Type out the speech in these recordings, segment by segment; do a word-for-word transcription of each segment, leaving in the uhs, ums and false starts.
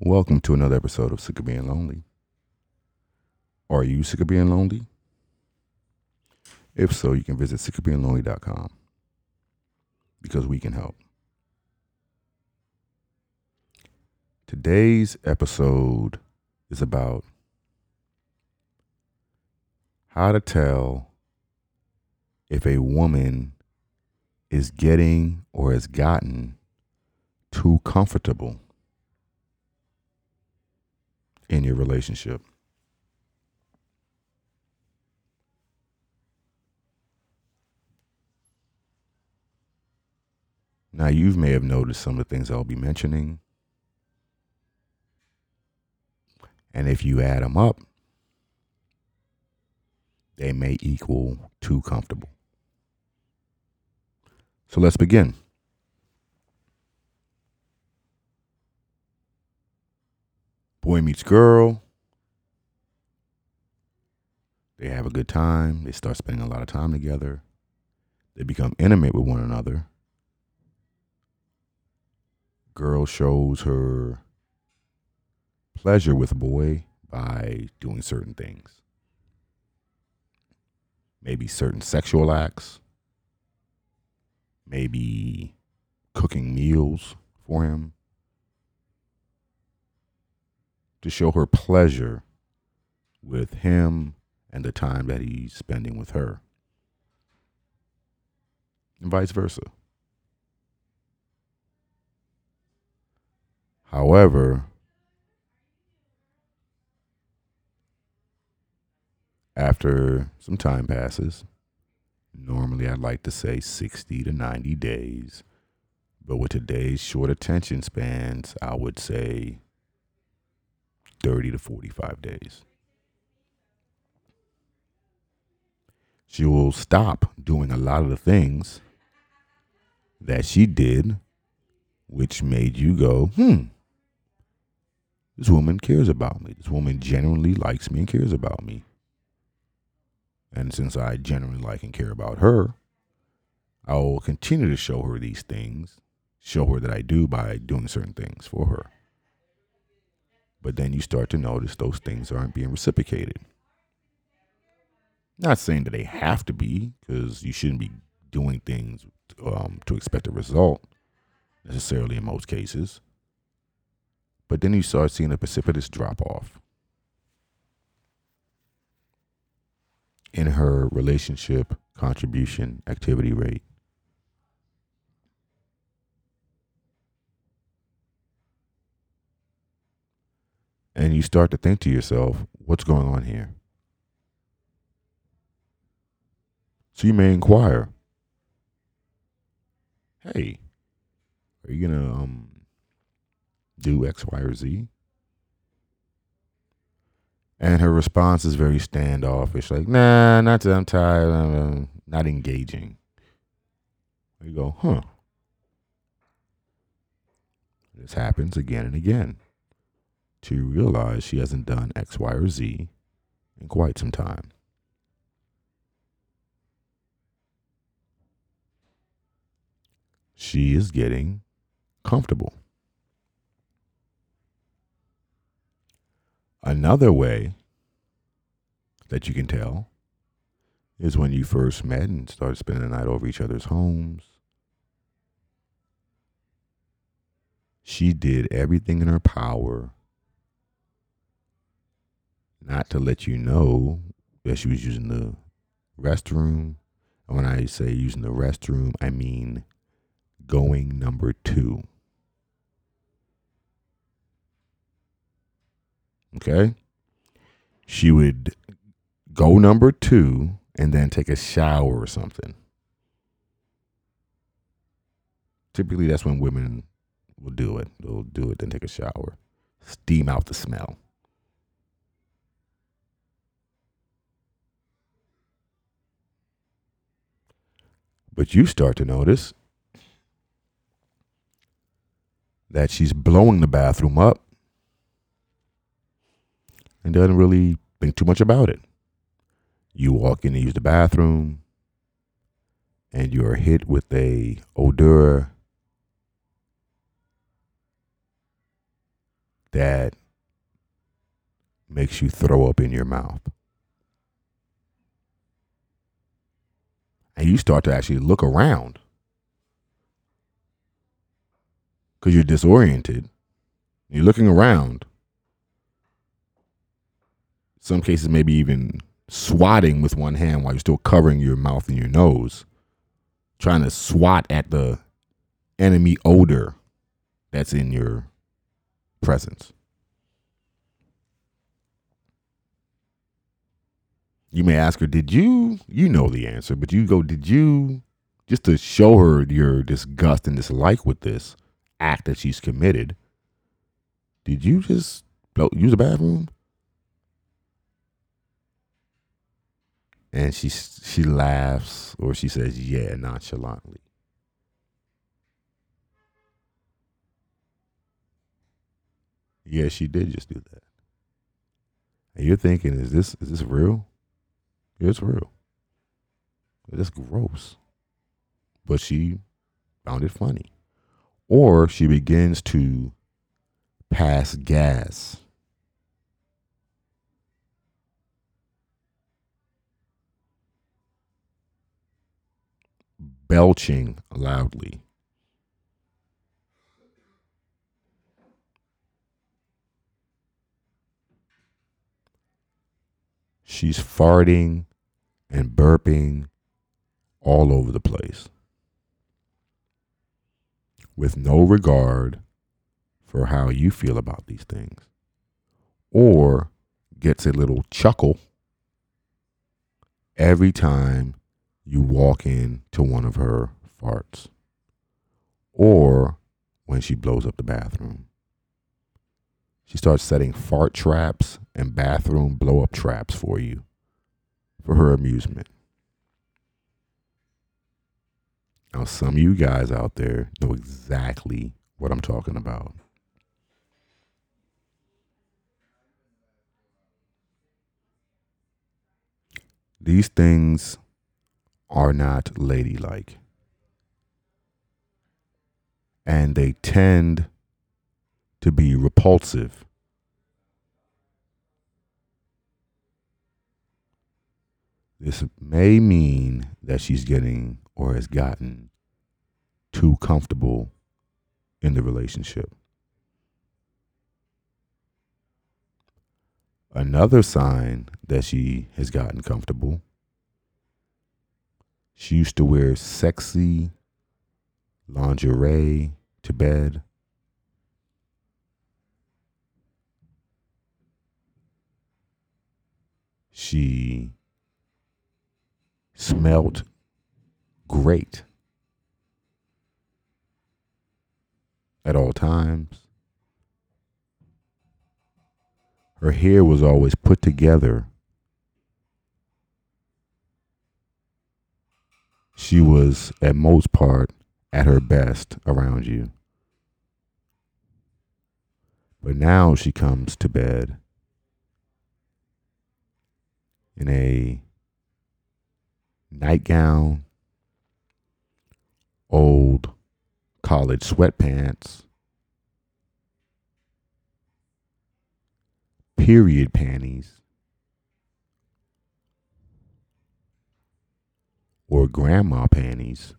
Welcome to another episode of Sick of Being Lonely. Are you sick of being lonely? If so, you can visit sick of being lonely dot com because we can help. Today's episode is about how to tell if a woman is getting or has gotten too comfortable in your relationship. Now, you may have noticed some of the things I'll be mentioning. And if you add them up, they may equal too comfortable. So let's begin. Boy meets girl. They have a good time. They start spending a lot of time together. They become intimate with one another. Girl shows her pleasure with boy by doing certain things. Maybe certain sexual acts. Maybe cooking meals for him. To show her pleasure with him and the time that he's spending with her. And vice versa. However, after some time passes, normally I'd like to say sixty to ninety days, but with today's short attention spans, I would say thirty to forty-five days. She will stop doing a lot of the things that she did, which made you go, hmm, this woman cares about me. This woman genuinely likes me and cares about me. And since I genuinely like and care about her, I will continue to show her these things, show her that I do by doing certain things for her. But then you start to notice those things aren't being reciprocated. Not saying that they have to be, because you shouldn't be doing things um, to expect a result, necessarily in most cases. But then you start seeing a precipitous drop off in her relationship contribution activity rate. And you start to think to yourself, what's going on here? So you may inquire, hey, are you going to um, do X, Y, or Z? And her response is very standoffish, like, nah, not that I'm tired, I'm not engaging. You go, huh. This happens again and again. To realize she hasn't done X, Y, or Z in quite some time. She is getting comfortable. Another way that you can tell is when you first met and started spending the night over each other's homes. She did everything in her power not to let you know that she was using the restroom. And when I say using the restroom, I mean going number two. Okay? She would go number two and then take a shower or something. Typically, that's when women will do it. They'll do it, then take a shower. Steam out the smell. But you start to notice that she's blowing the bathroom up and doesn't really think too much about it. You walk in and use the bathroom, and you're hit with a odor that makes you throw up in your mouth. And you start to actually look around because you're disoriented. You're looking around. Some cases, maybe even swatting with one hand while you're still covering your mouth and your nose, trying to swat at the enemy odor that's in your presence. You may ask her, did you, you know the answer, but you go, did you, just to show her your disgust and dislike with this act that she's committed, did you just use the bathroom? And she she laughs or she says, yeah, nonchalantly. Yeah, she did just do that. And you're thinking, is this is this real? It's real. It's gross. But she found it funny. Or she begins to pass gas. Belching loudly. She's farting and burping all over the place with no regard for how you feel about these things, or gets a little chuckle every time you walk into one of her farts, or when she blows up the bathroom. She starts setting fart traps and bathroom blow up traps for you for her amusement. Now, some of you guys out there know exactly what I'm talking about. These things are not ladylike. And they tend to be repulsive. This may mean that she's getting or has gotten too comfortable in the relationship. Another sign that she has gotten comfortable, she used to wear sexy lingerie to bed. She smelled great at all times. Her hair was always put together. She was, at most part, at her best around you. But now she comes to bed in a nightgown, old college sweatpants, period panties, or grandma panties,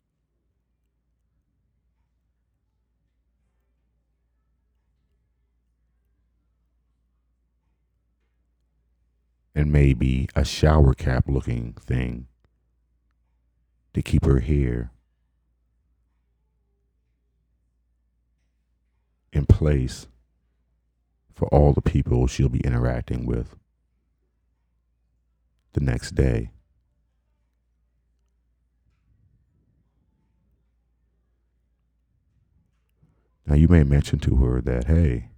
and maybe a shower cap looking thing to keep her hair in place for all the people she'll be interacting with the next day. Now, you may mention to her that, hey,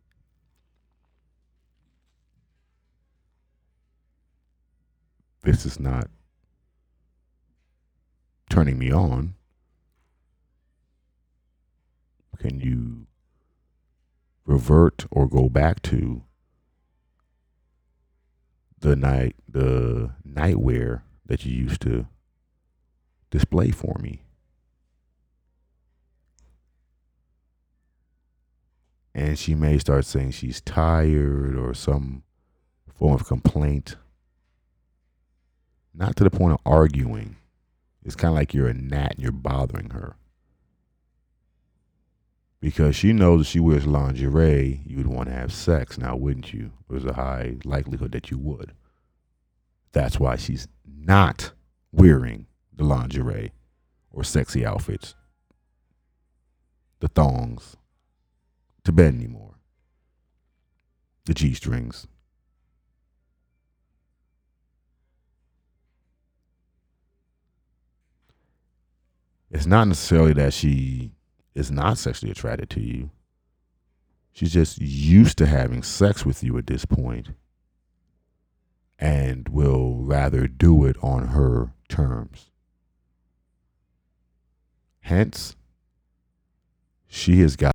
this is not turning me on. Can you revert or go back to the night the nightwear that you used to display for me? And she may start saying she's tired or some form of complaint. Not to the point of arguing. It's kind of like you're a gnat and you're bothering her. Because she knows if she wears lingerie, you would want to have sex now, wouldn't you? There's a high likelihood that you would. That's why she's not wearing the lingerie or sexy outfits, the thongs, to bed anymore, the G-strings. It's not necessarily that she is not sexually attracted to you. She's just used to having sex with you at this point and will rather do it on her terms. Hence, she has got